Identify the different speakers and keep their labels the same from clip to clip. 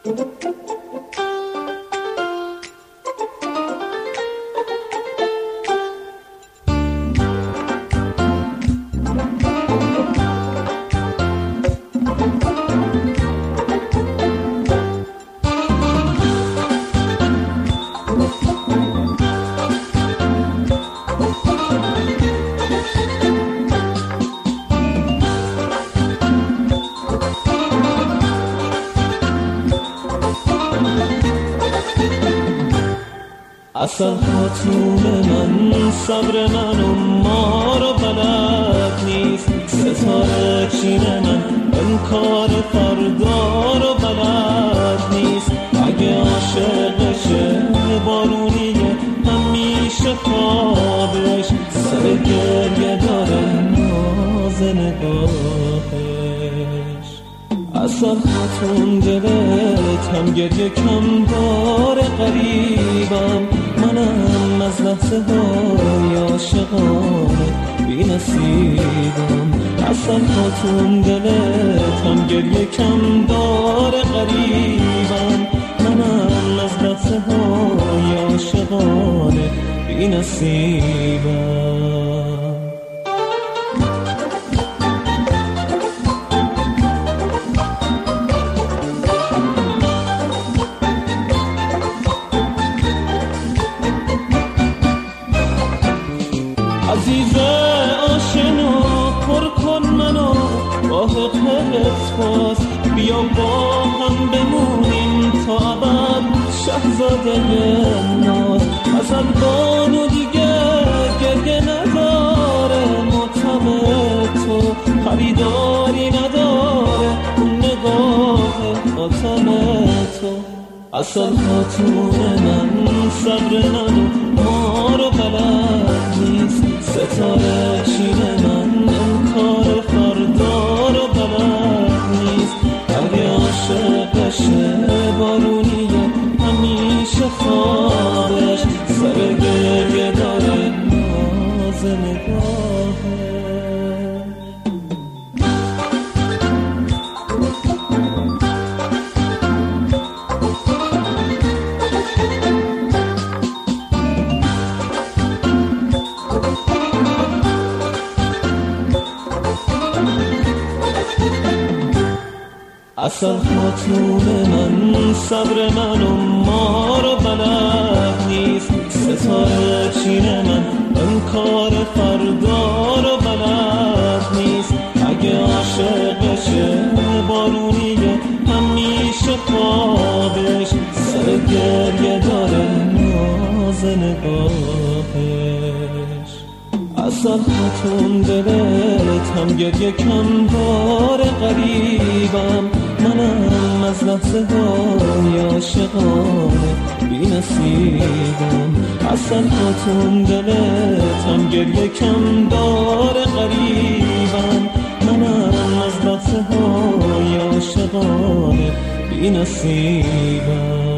Speaker 1: اصل خاتون من صبر من و ما رو بلد نیست، ستاره چین من انکار فردا رو بلد نیست. اگه عاشقشه بارونیه همیشه خوابش، سر گریه داره ناز نگاهش. اصل خاتون دلت هم گریه کم داره غریبم، منم از لحظه های عاشقانه بی نصیبم. اصل خاتون دلت هم گریه کم داره غریبم، منم از لحظه های عاشقانه بی نصیبم. عزیزه آشنا پر کن منو با حقت باز، بیا با هم بمونیم تا ابد شهزاده ناز. از البانو دیگه گریه نداره، ماتم تو خریداری نداره، اون نگاه خاتم تو. اصل خاتون من صبر منو ما رو بلد نیست، ستاره چین من انکار فردا رو بلد نیست. اگه عاشقشه بارونیه همیشه خوابش، سر گریه داره ناز نگاهش. اصل خاتون من صبر من و ما رو بلد نیست، ستاره چین من انکار فردا رو بلد نیست. اگه عاشقشه بارونیه همیشه خوابش، سر گریه داره ناز نگاهش. اصل خاتون دلت هم گریه کم داره غریبم، منم از لحظه های عاشقانه بی نصیبم. اصل خاتون دلت هم گریه کم داره غریبم، منم از لحظه های عاشقانه بی نصیبم.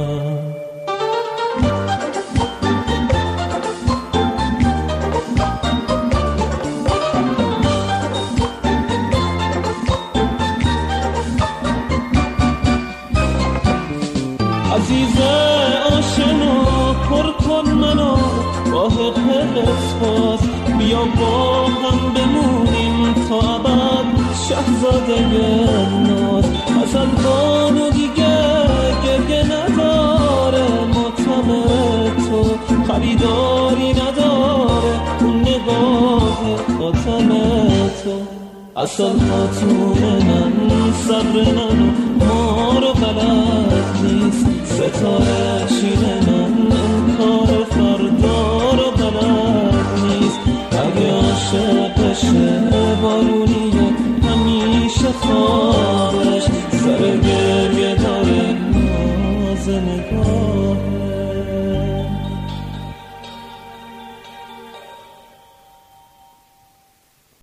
Speaker 1: عزیزه آشنا پر کن منو با حقت باز، بیا با هم بمونیم تا ابد شهزاده ناز. از البانو دیگه گریه نداره، ماتم تو خریداری نداره، اون نگاه خاتم تو. اصل خاتون من صبر منو ما رو بلد نیست،